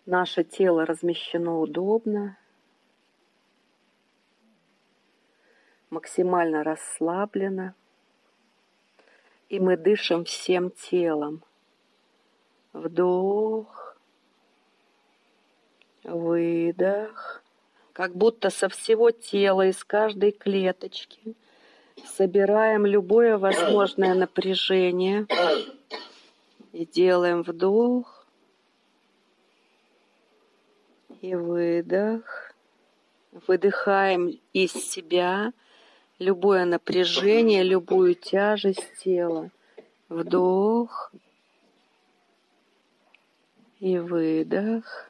Наше тело размещено удобно, максимально расслаблено, и мы дышим всем телом. Вдох, выдох, как будто со всего тела, из каждой клеточки собираем любое возможное напряжение и делаем вдох и выдох. Выдыхаем из себя любое напряжение, любую тяжесть тела. Вдох и выдох.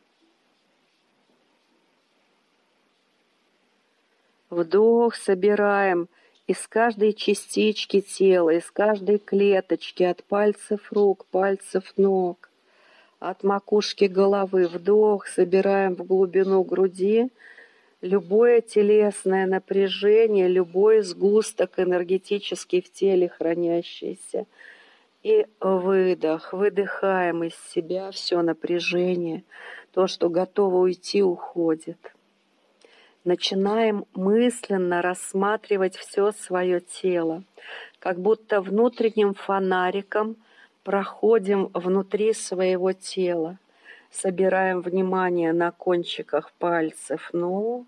Вдох, собираем из каждой частички тела, из каждой клеточки, от пальцев рук, пальцев ног, от макушки головы. Вдох, собираем в глубину груди любое телесное напряжение, любой сгусток энергетический в теле хранящийся. И выдох, выдыхаем из себя все напряжение, то, что готово уйти, уходит. Начинаем мысленно рассматривать все свое тело, как будто внутренним фонариком проходим внутри своего тела, собираем внимание на кончиках пальцев ног,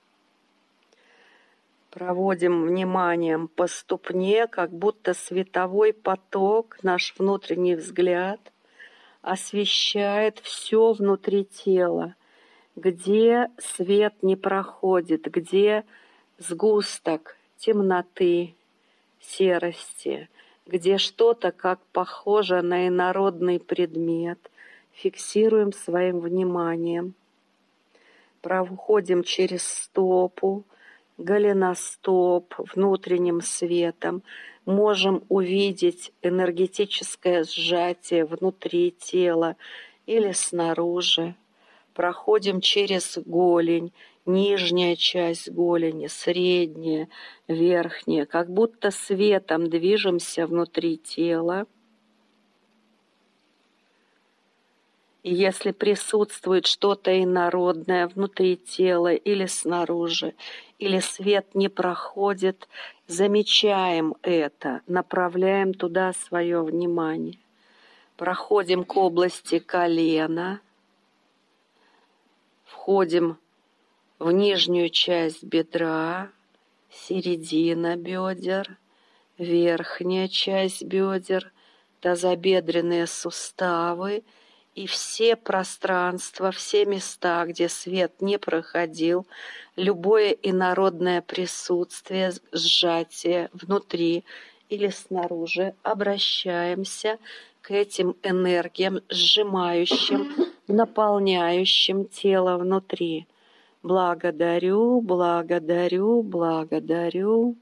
проводим вниманием по ступне, как будто световой поток, наш внутренний взгляд освещает все внутри тела, где свет не проходит, где сгусток темноты, серости, где что-то как похоже на инородный предмет, фиксируем своим вниманием. Проходим через стопу, голеностоп внутренним светом, можем увидеть энергетическое сжатие внутри тела или снаружи. Проходим через голень, нижняя часть голени, средняя, верхняя, как будто светом движемся внутри тела. И если присутствует что-то инородное внутри тела или снаружи, или свет не проходит, замечаем это, направляем туда свое внимание. Проходим к области колена, входим в нижнюю часть бедра, середина бедер, верхняя часть бедер, тазобедренные суставы и все пространства, все места, где свет не проходил, любое инородное присутствие, сжатие внутри или снаружи, обращаемся к этим энергиям, сжимающим, наполняющим тело внутри. Благодарю, благодарю, благодарю,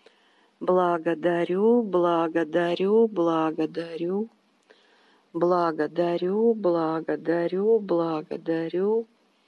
благодарю, благодарю, благодарю. Благодарю, благодарю, благодарю,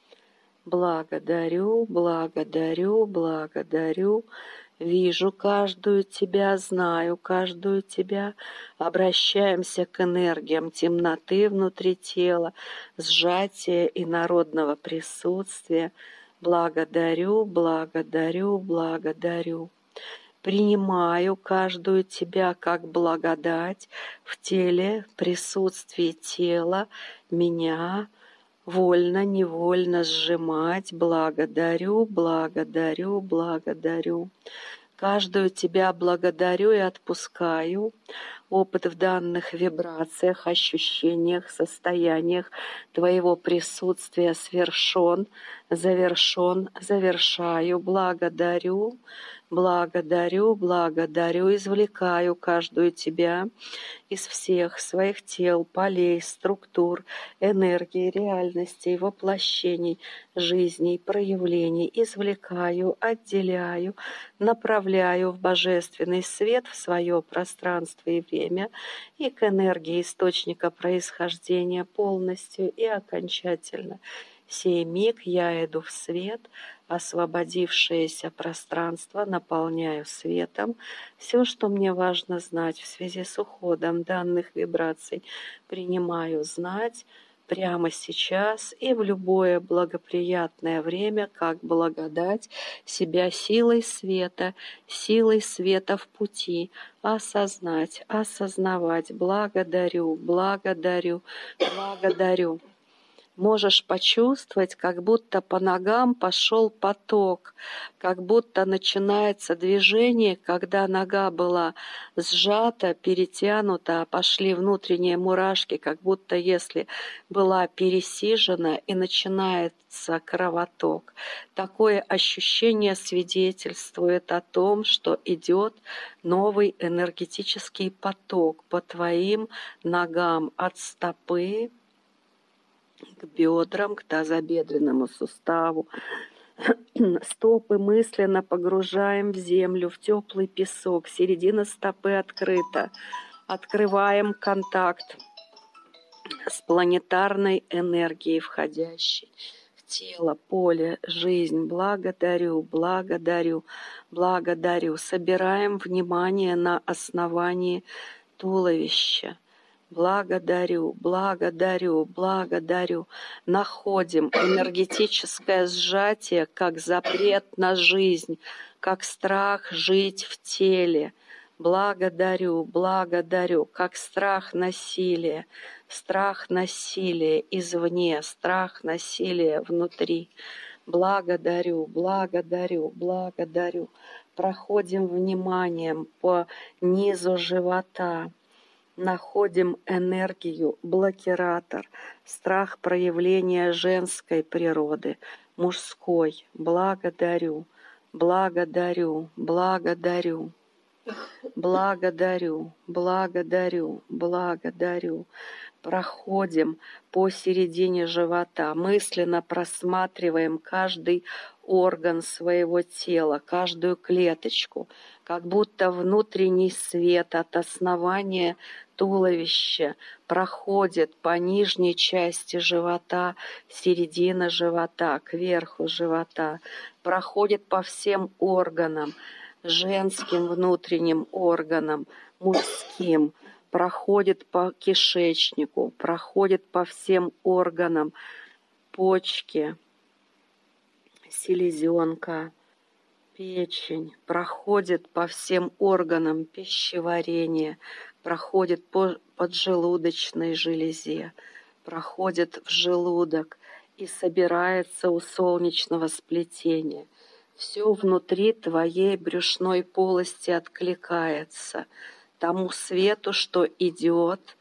благодарю, благодарю, благодарю. Вижу каждую тебя, знаю каждую тебя. Обращаемся к энергиям темноты внутри тела, сжатия инородного присутствия. Благодарю, благодарю, благодарю. Принимаю каждую тебя как благодать в теле, присутствии тела, меня вольно, невольно сжимать. Благодарю, благодарю, благодарю. Каждую тебя благодарю и отпускаю. Опыт в данных вибрациях, ощущениях, состояниях твоего присутствия свершен, завершен, завершаю. Благодарю. Благодарю, благодарю, извлекаю каждую тебя из всех своих тел, полей, структур, энергий, реальностей, воплощений, жизней, проявлений. Извлекаю, отделяю, направляю в божественный свет, в свое пространство и время и к энергии источника происхождения полностью и окончательно. Сей миг я иду в свет, освободившееся пространство наполняю светом. Все, что мне важно знать в связи с уходом данных вибраций, принимаю знать, прямо сейчас и в любое благоприятное время, как благодать, себя силой света в пути, осознать, осознавать. Благодарю, благодарю, благодарю. Можешь почувствовать, как будто по ногам пошел поток, как будто начинается движение, когда нога была сжата, перетянута, пошли внутренние мурашки, как будто если была пересижена и начинается кровоток. Такое ощущение свидетельствует о том, что идет новый энергетический поток по твоим ногам от стопы к бедрам, к тазобедренному суставу. Стопы мысленно погружаем в землю, в теплый песок. Середина стопы открыта. Открываем контакт с планетарной энергией, входящей в тело, поле, жизнь. Благодарю, благодарю, благодарю. Собираем внимание на основании туловища. Благодарю, благодарю, благодарю. Находим энергетическое сжатие, как запрет на жизнь, как страх жить в теле. Благодарю, благодарю, как страх насилия извне, страх насилия внутри. Благодарю, благодарю, благодарю. Проходим вниманием по низу живота. Находим энергию, блокиратор, страх проявления женской природы, мужской. Благодарю, благодарю, благодарю, благодарю, благодарю, благодарю. Проходим по середине живота, мысленно просматриваем каждый орган своего тела, каждую клеточку, как будто внутренний свет от основания туловища проходит по нижней части живота, середина живота, кверху живота, проходит по всем органам, женским внутренним органам, мужским, проходит по кишечнику, проходит по всем органам, почки, селезенка, печень, проходит по всем органам пищеварения, проходит по поджелудочной железе, проходит в желудок и собирается у солнечного сплетения. Все внутри твоей брюшной полости откликается тому свету, что идет,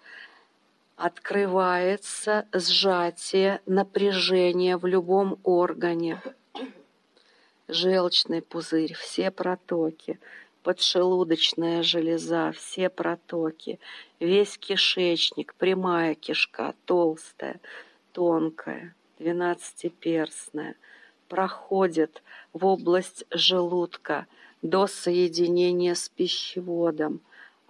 открывается сжатие, напряжение в любом органе. Желчный пузырь, все протоки, подшелудочная железа, все протоки, весь кишечник, прямая кишка, толстая, тонкая, 12-перстная, проходит в область желудка до соединения с пищеводом.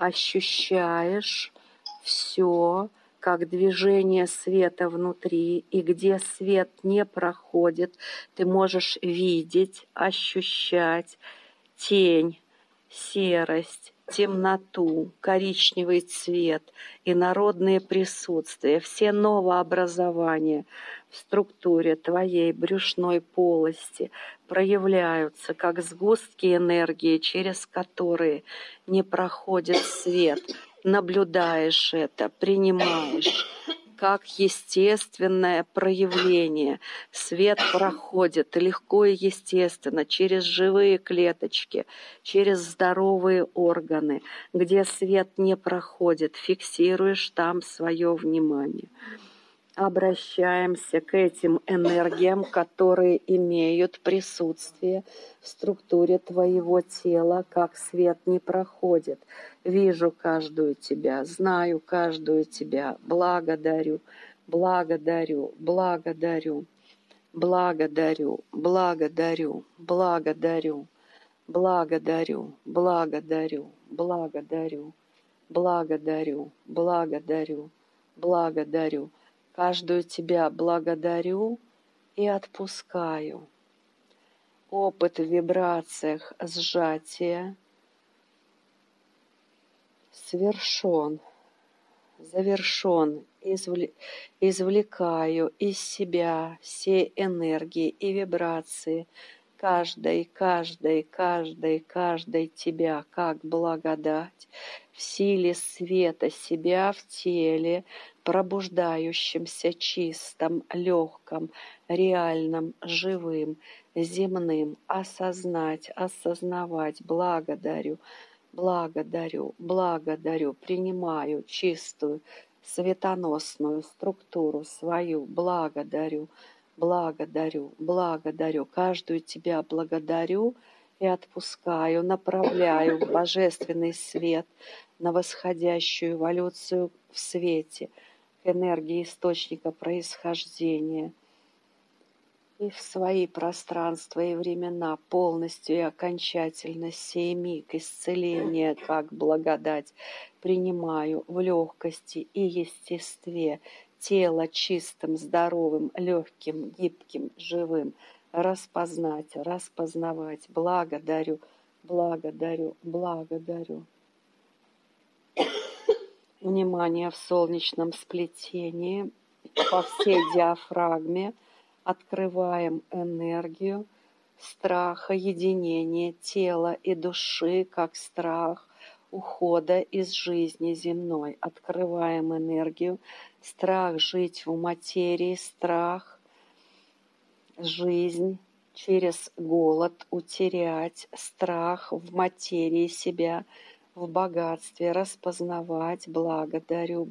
Ощущаешь все, как движение света внутри, и где свет не проходит, ты можешь видеть, ощущать тень, серость, темноту, коричневый цвет, инородные присутствия, все новообразования в структуре твоей брюшной полости проявляются как сгустки энергии, через которые не проходит свет. Наблюдаешь это, принимаешь как естественное проявление. Свет проходит легко и естественно через живые клеточки, через здоровые органы. Где свет не проходит, фиксируешь там свое внимание. Обращаемся к этим энергиям, которые имеют присутствие в структуре твоего тела, как свет не проходит. Вижу каждую тебя, знаю каждую тебя, благодарю, благодарю, благодарю, благодарю, благодарю, благодарю, благодарю, благодарю, благодарю, благодарю, благодарю, благодарю. Каждую тебя благодарю и отпускаю. Опыт в вибрациях сжатия совершен. завершен. Извлекаю из себя все энергии и вибрации, каждой тебя, как благодать, в силе света себя в теле, пробуждающемся, чистом, легком, реальном, живым, земным, осознавать, благодарю, принимаю чистую, светоносную структуру свою, благодарю, каждую тебя благодарю и отпускаю, направляю в божественный свет, на восходящую эволюцию в свете, к энергии источника происхождения. И в свои пространства и времена полностью и окончательно сей миг исцеления, как благодать, принимаю в легкости и естестве, тело чистым, здоровым, легким, гибким, живым, распознавать, благодарю. Внимание в солнечном сплетении по всей диафрагме. Открываем энергию страха, единения тела и души, как страх ухода из жизни земной. Открываем энергию, страх жить в материи, страх жизнь через голод утерять, страх в материи себя, в богатстве распознавать. Благодарю.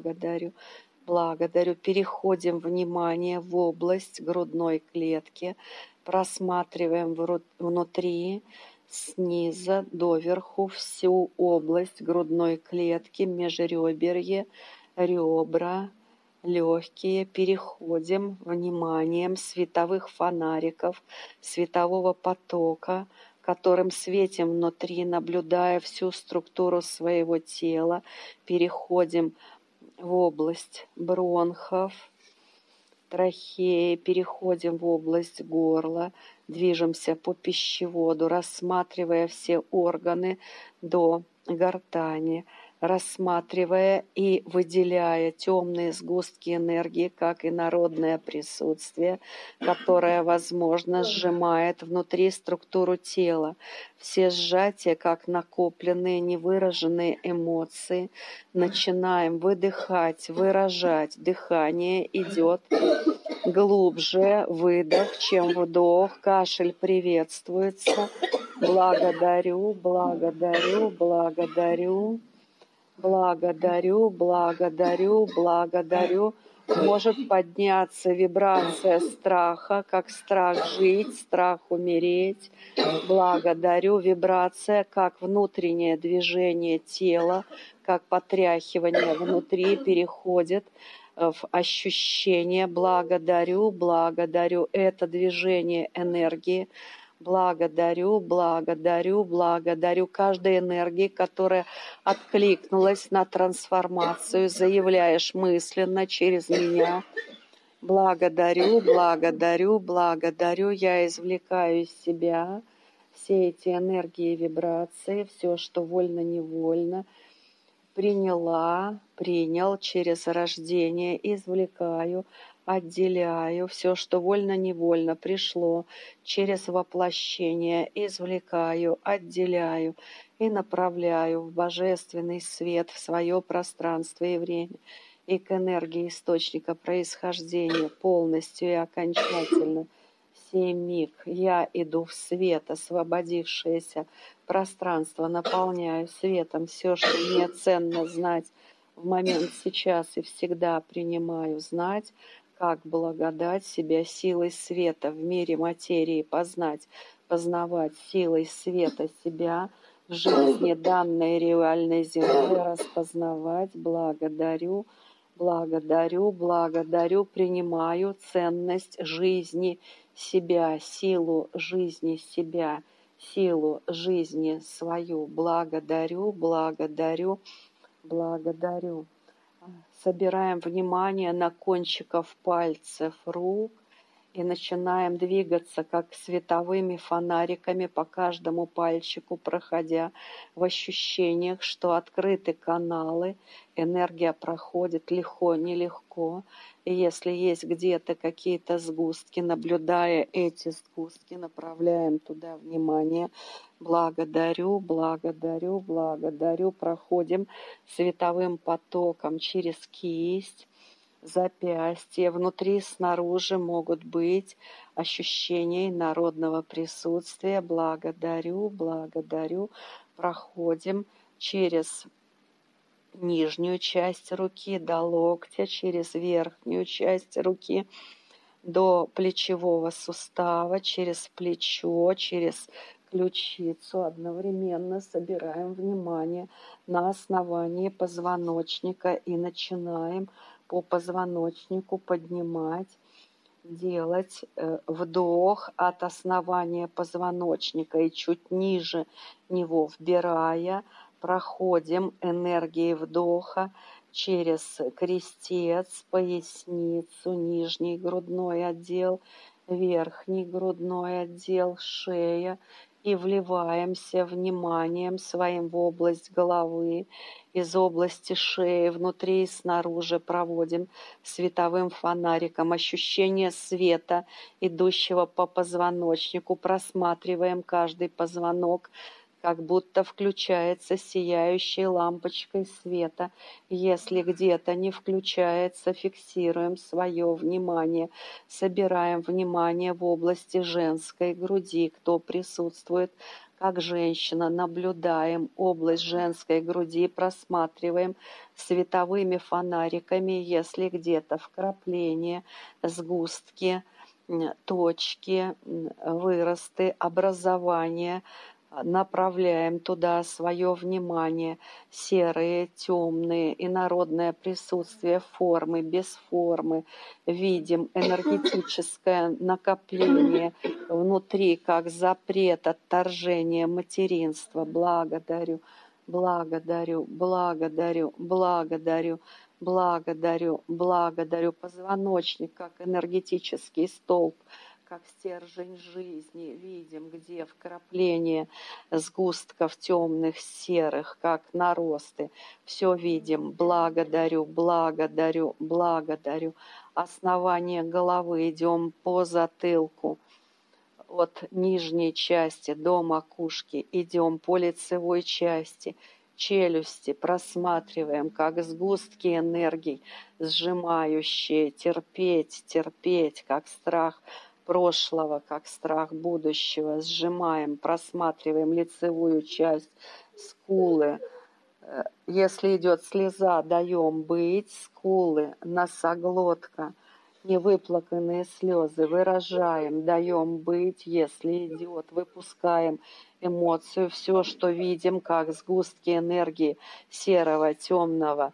Переходим внимание в область грудной клетки, просматриваем внутри, снизу доверху всю область грудной клетки, межреберье, ребра, легкие. Переходим вниманием световых фонариков, светового потока, которым светим внутри, наблюдая всю структуру своего тела. Переходим в область бронхов, трахеи, переходим в область горла, движемся по пищеводу, рассматривая все органы до гортани, рассматривая и выделяя темные сгустки энергии, как инородное присутствие, которое, возможно, сжимает внутри структуру тела. Все сжатия, как накопленные, невыраженные эмоции, начинаем выдыхать, выражать. Дыхание идет глубже, выдох, чем вдох, кашель приветствуется. Благодарю. Может подняться вибрация страха, как страх жить, страх умереть. Благодарю. Вибрация, как внутреннее движение тела, как потряхивание внутри переходит в ощущение. Благодарю. Это движение энергии. Благодарю каждой энергии, которая откликнулась на трансформацию. Заявляешь мысленно через меня. Благодарю. Я извлекаю из себя все эти энергии и вибрации, все, что вольно-невольно. Принял через рождение, извлекаю, отделяю все, что вольно-невольно пришло через воплощение, извлекаю, отделяю и направляю в божественный свет, в свое пространство и время, и к энергии источника происхождения полностью и окончательно. Сей миг я иду в свет, освободившееся пространство, наполняю светом все, что мне ценно знать в момент сейчас и всегда принимаю знать, как благодать себя силой света в мире материи познавать силой света себя в жизни данной реальной земли, распознавать. Благодарю, принимаю ценность жизни себя, силу жизни себя, силу жизни свою. Благодарю. Собираем внимание на кончиков пальцев рук И начинаем двигаться, как световыми фонариками по каждому пальчику, проходя в ощущениях, что открыты каналы, энергия проходит легко, нелегко. И если есть где-то какие-то сгустки, наблюдая эти сгустки, направляем туда внимание. Благодарю, благодарю, благодарю. Проходим световым потоком через кисть, запястье. Внутри, снаружи могут быть ощущения народного присутствия. Благодарю, благодарю. Проходим через нижнюю часть руки до локтя, через верхнюю часть руки до плечевого сустава, через плечо, через ключицу. Одновременно собираем внимание на основании позвоночника и начинаем по позвоночнику поднимать, делать вдох от основания позвоночника и чуть ниже него вбирая, проходим энергией вдоха через крестец, поясницу, нижний грудной отдел, верхний грудной отдел, шея, и вливаемся вниманием своим в область головы, из области шеи, внутри и снаружи проводим световым фонариком ощущение света, идущего по позвоночнику, просматриваем каждый позвонок, как будто включается сияющей лампочкой света. Если где-то не включается, фиксируем свое внимание, собираем внимание в области женской груди, кто присутствует как женщина, наблюдаем область женской груди, просматриваем световыми фонариками, если где-то вкрапления, сгустки, точки, выросты, образования, направляем туда свое внимание, серые, темные, инородное присутствие формы, без формы. Видим энергетическое накопление внутри, как запрет, отторжение материнства. Благодарю, благодарю, благодарю, благодарю, благодарю, благодарю. Позвоночник, как энергетический столб, как стержень жизни, видим, где вкрапление сгустков темных, серых, как наросты. Все видим. Благодарю, благодарю, благодарю. Основание головы идем по затылку. От нижней части до макушки идем по лицевой части, челюсти, просматриваем, как сгустки энергий, сжимающие, терпеть, терпеть, как страх прошлого, как страх будущего, сжимаем, просматриваем лицевую часть, скулы. Если идет слеза, даем быть, скулы, носоглотка, невыплаканные слезы выражаем, даем быть, если идет, выпускаем эмоцию, все, что видим, как сгустки энергии серого, темного,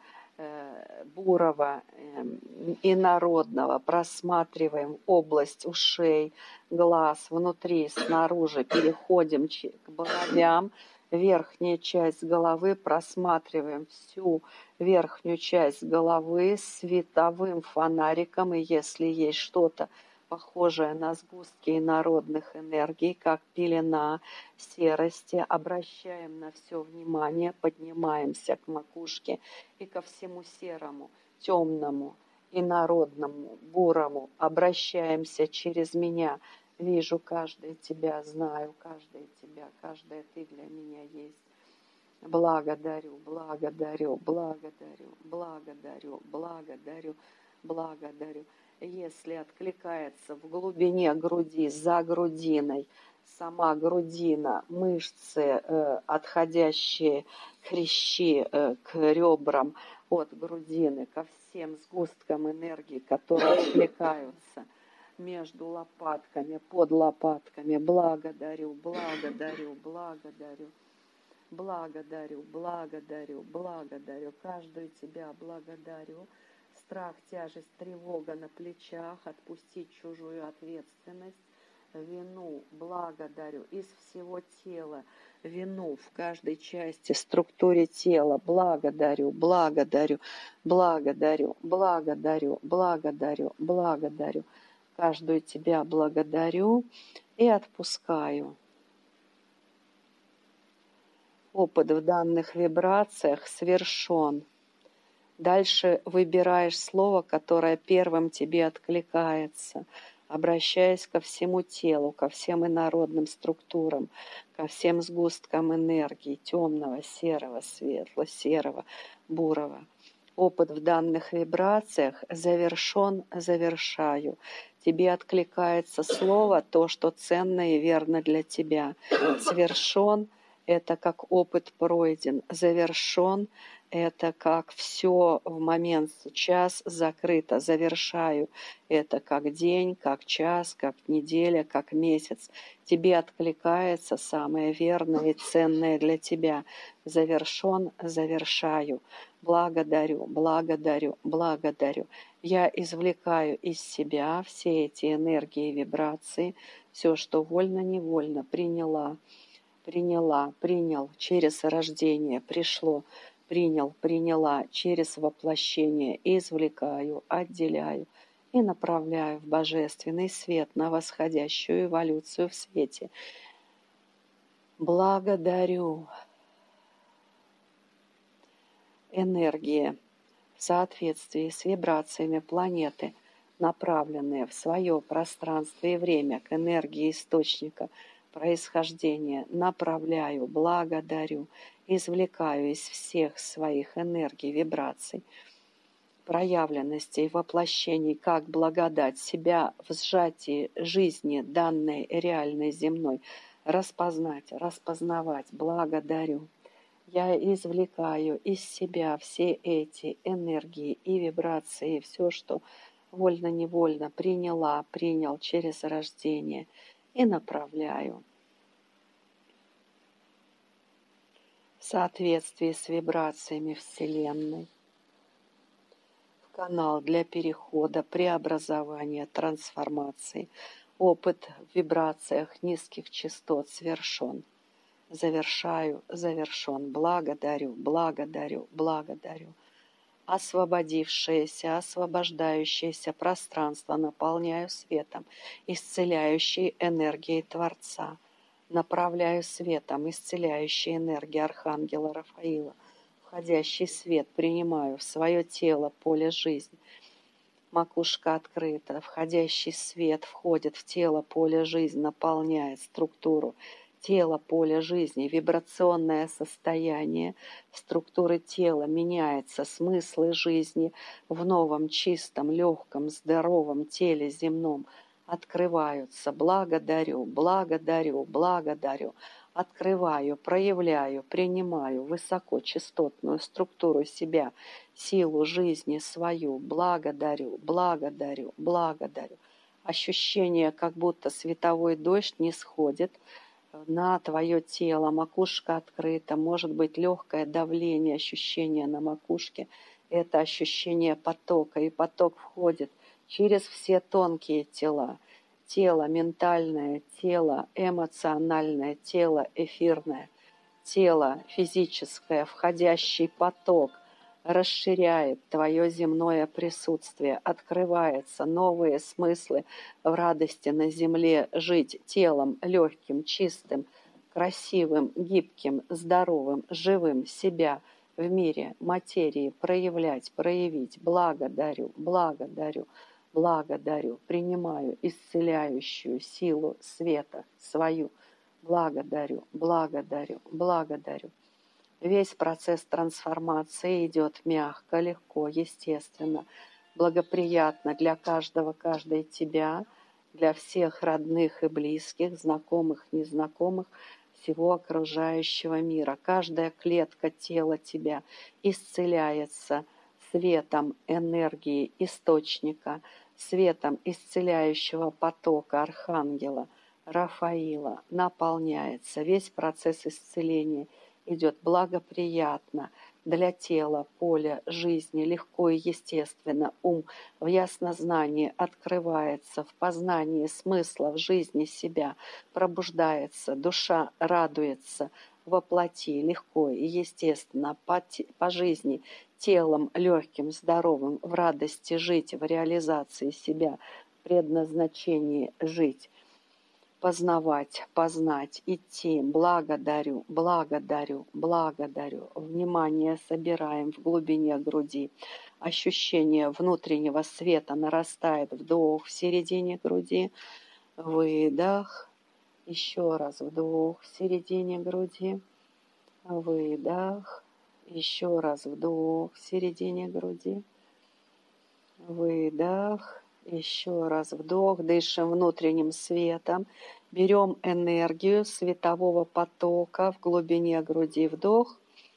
бурого, инородного, просматриваем область ушей, глаз, внутри, снаружи, переходим к бровям, верхняя часть головы, просматриваем всю верхнюю часть головы световым фонариком, и если есть что-то похожее на сгустки инородных энергий, как пелена серости, обращаем на все внимание, поднимаемся к макушке и ко всему серому, темному, инородному, бурому, обращаемся через меня. Вижу каждое тебя, знаю каждое тебя, каждое ты для меня есть. Благодарю, благодарю, благодарю, благодарю, благодарю, благодарю. Если откликается в глубине груди, за грудиной, сама грудина, мышцы, отходящие хрящи к ребрам от грудины, ко всем сгусткам энергии, которые откликаются между лопатками, под лопатками. Благодарю, благодарю, благодарю. Благодарю, благодарю, благодарю. Каждую тебя благодарю. Страх, тяжесть, тревога на плечах, отпустить чужую ответственность, вину благодарю из всего тела, вину в каждой части, структуре тела благодарю, благодарю, благодарю, благодарю, благодарю, благодарю. каждую тебя благодарю и отпускаю. Опыт в данных вибрациях совершен. Дальше выбираешь слово, которое первым тебе откликается, обращаясь ко всему телу, ко всем инородным структурам, ко всем сгусткам энергии, темного, серого, светло-серого, бурого. Опыт в данных вибрациях завершен, завершаю. Тебе откликается слово, то, что ценно и верно для тебя. Совершен – это как опыт пройден. Завершен – это как все в момент сейчас закрыто. Завершаю. Это как день, как час, как неделя, как месяц. Тебе откликается самое верное и ценное для тебя. Завершен, завершаю. Благодарю, благодарю, благодарю. Я извлекаю из себя все эти энергии и вибрации, все, что вольно-невольно приняла, принял через рождение, пришло, приняла через воплощение, извлекаю, отделяю и направляю в божественный свет на восходящую эволюцию в свете. Благодарю. Энергия в соответствии с вибрациями планеты, направленные в свое пространство и время к энергии источника происхождения, направляю, благодарю, извлекаю из всех своих энергий, вибраций, проявленностей, воплощений, как благодать себя в сжатии жизни данной реальной земной, распознать, распознавать, благодарю. Я извлекаю из себя все эти энергии и вибрации, все, что вольно-невольно принял через рождение, и направляю в соответствии с вибрациями Вселенной в канал для перехода, преобразования, трансформации. Опыт в вибрациях низких частот совершен. Завершаю, завершен. Благодарю, благодарю, благодарю. Освободившееся, освобождающееся пространство наполняю светом, исцеляющей энергией Творца. Направляю светом, исцеляющей энергии Архангела Рафаила. Входящий свет принимаю в свое тело, поле жизни. Макушка открыта, входящий свет входит в тело, поле жизни, наполняет структуру тело, поле жизни, вибрационное состояние структуры тела меняется, смыслы жизни в новом, чистом, легком, здоровом теле земном открываются. Благодарю, благодарю, благодарю. Открываю, проявляю, принимаю высокочастотную структуру себя, силу жизни свою. Благодарю, благодарю, благодарю. Ощущение, как будто световой дождь не сходит на твое тело, макушка открыта, может быть легкое давление, ощущение на макушке. Это ощущение потока, и поток входит через все тонкие тела. Тело ментальное, тело эмоциональное, тело эфирное, тело физическое, входящий поток расширяет твое земное присутствие, открываются новые смыслы в радости на земле жить телом легким, чистым, красивым, гибким, здоровым, живым себя в мире, материи проявлять, проявить. Благодарю, благодарю, благодарю, принимаю исцеляющую силу света свою. Благодарю, благодарю, благодарю. Весь процесс трансформации идет мягко, легко, естественно, благоприятно для каждого, каждой тебя, для всех родных и близких, знакомых, незнакомых, всего окружающего мира. Каждая клетка тела тебя исцеляется светом энергии источника, светом исцеляющего потока Архангела Рафаила наполняется. Весь процесс исцеления идет благоприятно для тела, поля жизни, легко и естественно. Ум в яснознании открывается, в познании смысла в жизни себя пробуждается, душа радуется воплоти, легко и естественно по жизни, телом легким, здоровым, в радости жить, в реализации себя предназначении жить, познавать, познать, идти. Благодарю, благодарю, благодарю. Внимание собираем в глубине груди. Ощущение внутреннего света нарастает. Вдох в середине груди, выдох. Еще раз вдох в середине груди, выдох. Еще раз вдох в середине груди, выдох. Еще раз вдох. Дышим внутренним светом. Берем энергию светового потока в глубине груди. Вдох.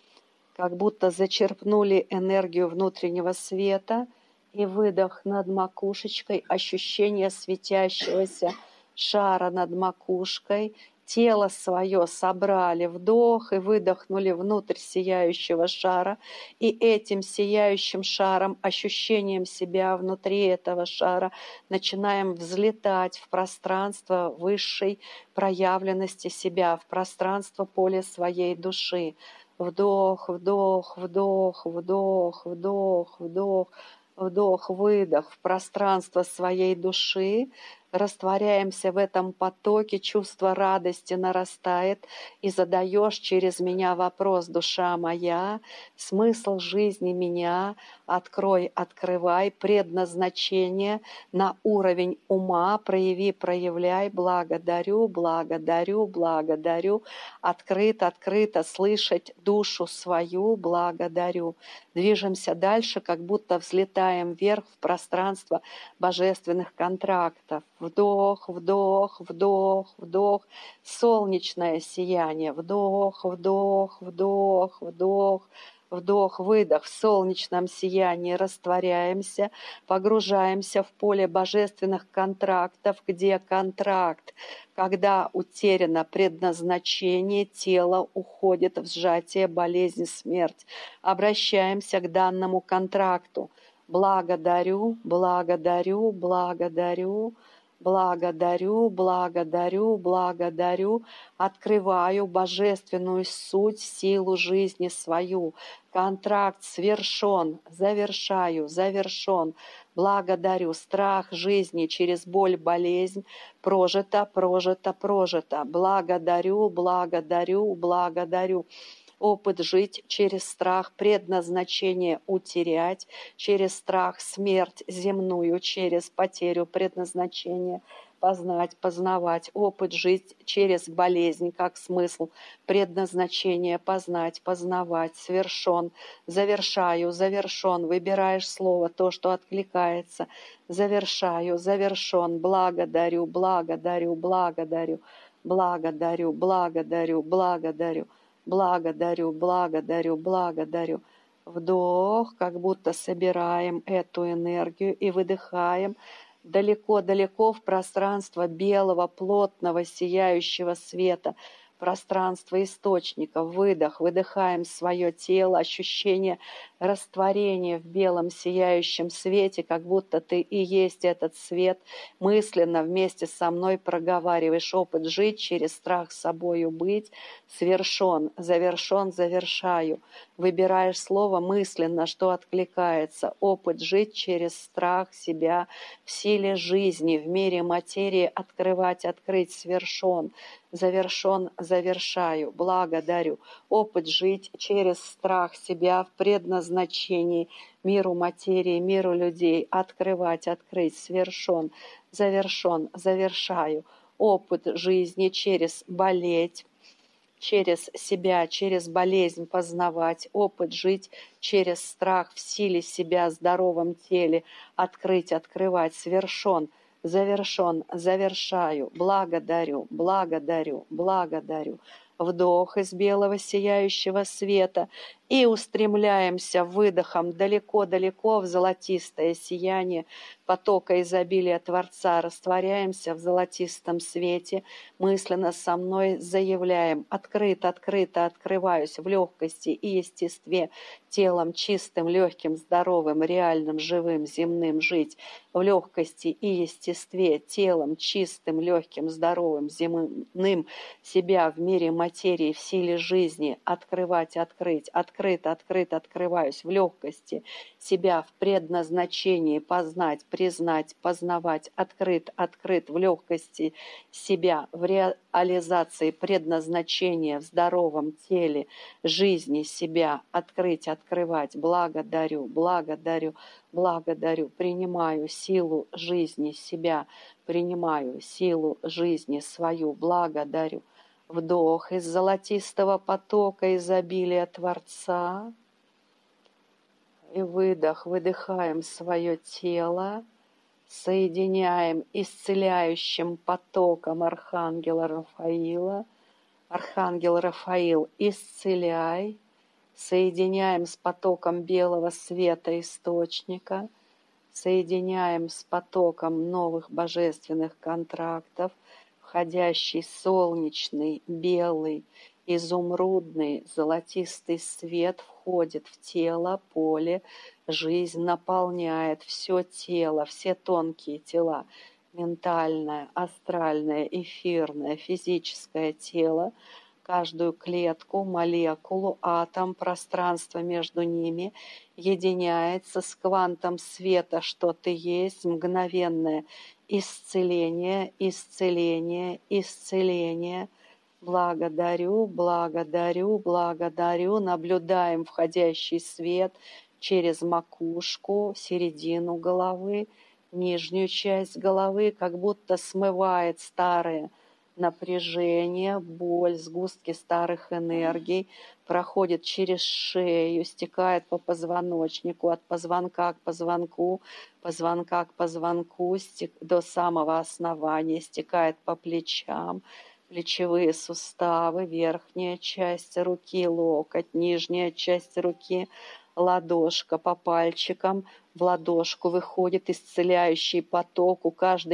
Как будто зачерпнули энергию внутреннего света. И выдох над макушечкой. Ощущение светящегося шара над макушкой. Тело свое собрали, вдох и выдохнули внутрь сияющего шара. И этим сияющим шаром, ощущением себя внутри этого шара, начинаем взлетать в пространство высшей проявленности себя, в пространство поля своей души. Вдох, вдох, вдох, вдох, вдох, вдох, вдох, выдох в пространство своей души. Растворяемся в этом потоке, чувство радости нарастает, и задаешь через меня вопрос: душа моя, смысл жизни меня, открой, открывай, предназначение на уровень ума, прояви, проявляй, благодарю, благодарю, благодарю, открыто, открыто слышать душу свою, благодарю. Движемся дальше, как будто взлетаем вверх в пространство божественных контрактов. Вдох, вдох, вдох, вдох. Солнечное сияние. Вдох, вдох, вдох, вдох. Вдох, выдох. В солнечном сиянии растворяемся, погружаемся в поле божественных контрактов, где контракт, когда утеряно предназначение, тело уходит в сжатие, болезнь, смерть. Обращаемся к данному контракту. Благодарю, благодарю, благодарю. Благодарю, благодарю, благодарю, открываю божественную суть, силу жизни свою. Контракт свершен, завершаю, завершен. Благодарю, страх жизни через боль, болезнь, прожито, прожито, прожито. Благодарю, благодарю, благодарю. Опыт жить через страх, предназначение утерять, через страх смерть земную, через потерю предназначения познать, познавать, опыт жить через болезнь, как смысл, предназначение познать, познавать, совершен, завершаю, завершен, выбираешь слово, то, что откликается, завершаю, завершен, благодарю, благодарю, благодарю, благодарю, благодарю, благодарю. Благодарю, благодарю, благодарю. Вдох, как будто собираем эту энергию и выдыхаем далеко-далеко в пространство белого, плотного, сияющего света, пространство источника. Выдох, выдыхаем свое тело, ощущение растворения в белом сияющем свете, как будто ты и есть этот свет. Мысленно вместе со мной проговариваешь: опыт жить через страх собою быть свершен, завершен, завершаю. Выбираешь слово мысленно, что откликается. Опыт жить через страх себя в силе жизни, в мире материи открывать, открыть, свершен. Завершен, завершаю, благодарю. Опыт жить через страх себя в предназначении, миру материи, миру людей, открывать, открыть, свершен, завершен, завершаю. Опыт жизни через болеть, через себя, через болезнь познавать, опыт жить через страх в силе себя, здоровом теле, открыть, открывать, свершен, завершен, завершаю, благодарю, благодарю, благодарю. Вдох из белого сияющего света и устремляемся выдохом далеко-далеко в золотистое сияние потока изобилия Творца. Растворяемся в золотистом свете. Мысленно со мной заявляем: открыто, открыто, открываюсь в легкости и естестве, телом чистым, легким, здоровым, реальным, живым, земным жить. В легкости и естестве, телом чистым, легким, здоровым, земным себя в мире материи, в силе жизни открывать, открыть, открыть, открыт, открыт, открываюсь в легкости себя, в предназначении познать, признать, познавать, открыт, открыт в легкости себя, в реализации предназначения, в здоровом теле, жизни себя, открыть, открывать, благодарю, благодарю, благодарю, принимаю силу жизни себя, принимаю силу жизни свою, благодарю. Вдох из золотистого потока изобилия Творца. И выдох, выдыхаем свое тело, соединяем исцеляющим потоком Архангела Рафаила. Архангел Рафаил, исцеляй. Соединяем с потоком белого света источника. Соединяем с потоком новых божественных контрактов, входящий солнечный, белый, изумрудный, золотистый свет входит в тело, поле, жизнь наполняет все тело, все тонкие тела, ментальное, астральное, эфирное, физическое тело, каждую клетку, молекулу, атом, пространство между ними единяется с квантом света, что ты есть, мгновенное исцеление, исцеление, исцеление. Благодарю, благодарю, благодарю. Наблюдаем входящий свет через макушку, середину головы, нижнюю часть головы, как будто смывает старые напряжение, боль, сгустки старых энергий, проходит через шею, стекает по позвоночнику, от позвонка к позвонку, позвонка к позвонку, до самого основания, стекает по плечам, плечевые суставы, верхняя часть руки, локоть, нижняя часть руки, ладошка по пальчикам, в ладошку выходит исцеляющий поток у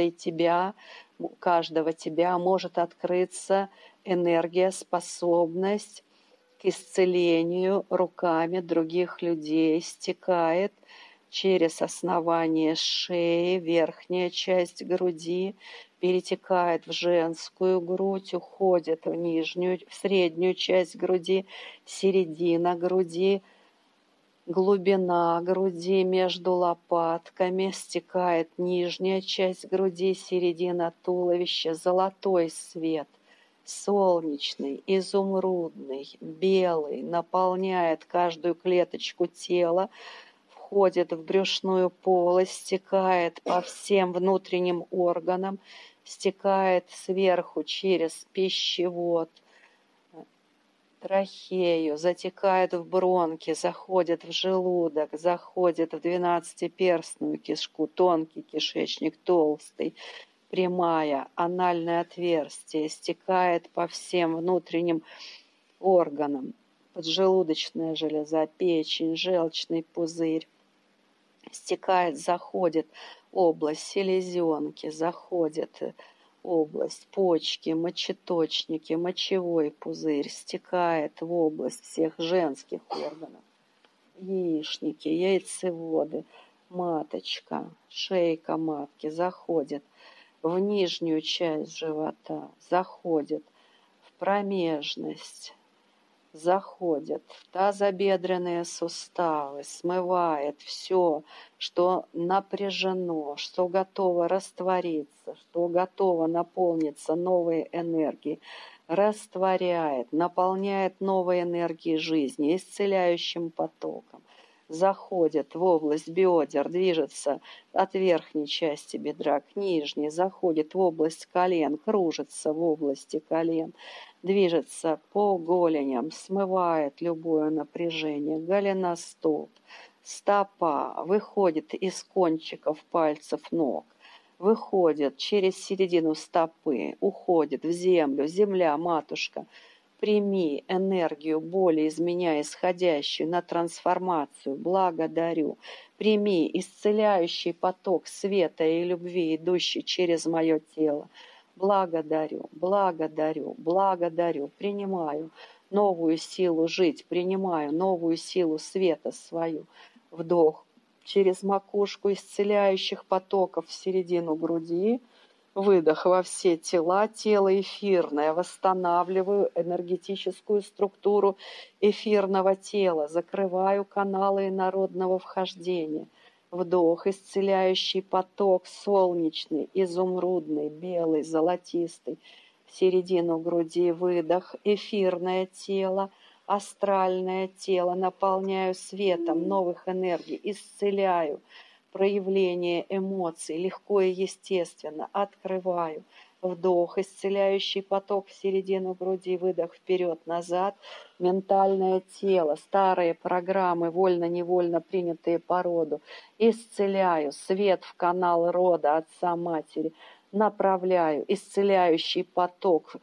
каждого тебя может открыться энергия, способность к исцелению руками других людей, стекает через основание шеи, верхняя часть груди, перетекает в женскую грудь, уходит в нижнюю, в среднюю часть груди, середина груди, глубина груди между лопатками, стекает нижняя часть груди, середина туловища, золотой свет, солнечный, изумрудный, белый, наполняет каждую клеточку тела, входит в брюшную полость, стекает по всем внутренним органам, стекает сверху через пищевод, трахею, затекает в бронхи, заходит в желудок, заходит в двенадцатиперстную кишку, тонкий кишечник, толстый, прямая, анальное отверстие, стекает по всем внутренним органам, поджелудочная железа, печень, желчный пузырь, стекает, заходит область селезенки, заходит область почки, мочеточники, мочевой пузырь, стекает в область всех женских органов, яичники, яйцеводы, маточка, шейка матки, заходит в нижнюю часть живота, заходит в промежность, заходит в тазобедренные суставы, смывает все, что напряжено, что готово раствориться, что готово наполниться новой энергией, растворяет, наполняет новой энергией жизни, исцеляющим потоком, заходит в область бедер, движется от верхней части бедра к нижней, заходит в область колен, кружится в области колен, движется по голеням, смывает любое напряжение, голеностоп, стопа, выходит из кончиков пальцев ног, выходит через середину стопы, уходит в землю, земля, матушка, прими энергию боли из меня, исходящую на трансформацию, благодарю, прими исцеляющий поток света и любви, идущий через мое тело, благодарю, благодарю, благодарю, принимаю новую силу жить, принимаю новую силу света свою. Вдох через макушку исцеляющих потоков в середину груди, Выдох во все тела, тело эфирное. Восстанавливаю энергетическую структуру эфирного тела. Закрываю каналы инородного вхождения. Вдох, исцеляющий поток, солнечный, изумрудный, белый, золотистый. В середину груди выдох, эфирное тело, астральное тело. Наполняю светом новых энергий, исцеляю проявление эмоций, легко и естественно. Открываю. Вдох, исцеляющий поток в середину груди, выдох вперед-назад. Ментальное тело, старые программы, вольно-невольно принятые по роду. Исцеляю. Свет в канал рода отца-матери. Направляю. Исцеляющий поток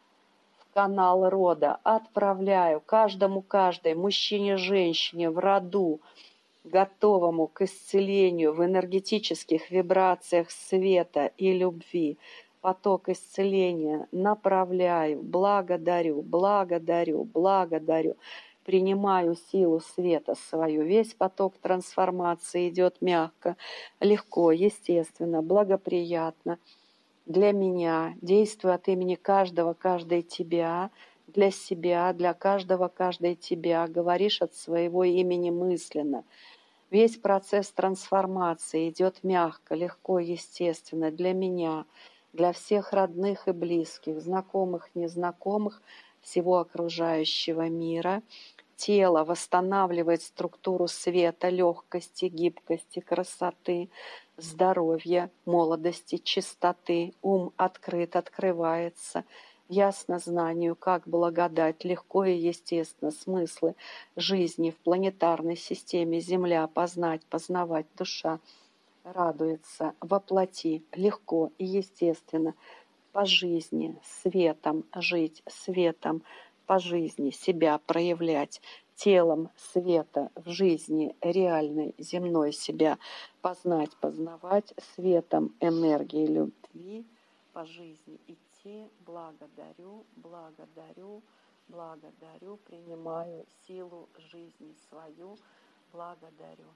в канал рода. Отправляю каждой, мужчине, женщине, в роду, готовому к исцелению в энергетических вибрациях света и любви. Поток исцеления направляю, благодарю, благодарю, благодарю. Принимаю силу света свою. Весь поток трансформации идет мягко, легко, естественно, благоприятно для меня. Действую от имени каждого, каждой тебя, для себя, для каждого, каждой тебя. Говоришь от своего имени мысленно. Весь процесс трансформации идет мягко, легко, естественно для меня, для всех родных и близких, знакомых, незнакомых, всего окружающего мира. Тело восстанавливает структуру света, легкости, гибкости, красоты, здоровья, молодости, чистоты. Ум открыт, открывается. Ясно знанию, как благодать, легко и естественно смыслы жизни в планетарной системе Земля познать, познавать душа радуется, воплоти, легко и естественно по жизни, светом жить, светом по жизни себя проявлять, телом света в жизни реальной земной себя познать, познавать, светом энергии любви по жизни идти. Благодарю, благодарю, благодарю, принимаю силу жизни свою, благодарю.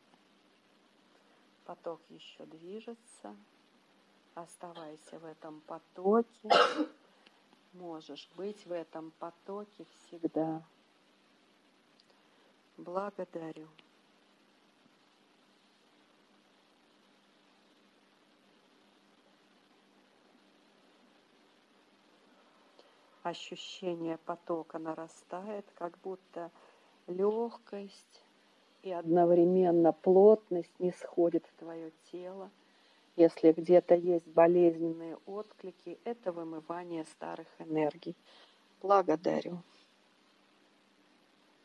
Поток еще движется. Оставайся в этом потоке. Можешь быть в этом потоке всегда. Благодарю. Ощущение потока нарастает, как будто легкость и одновременно плотность не сходит в твое тело. Если где-то есть болезненные отклики, это вымывание старых энергий. Благодарю.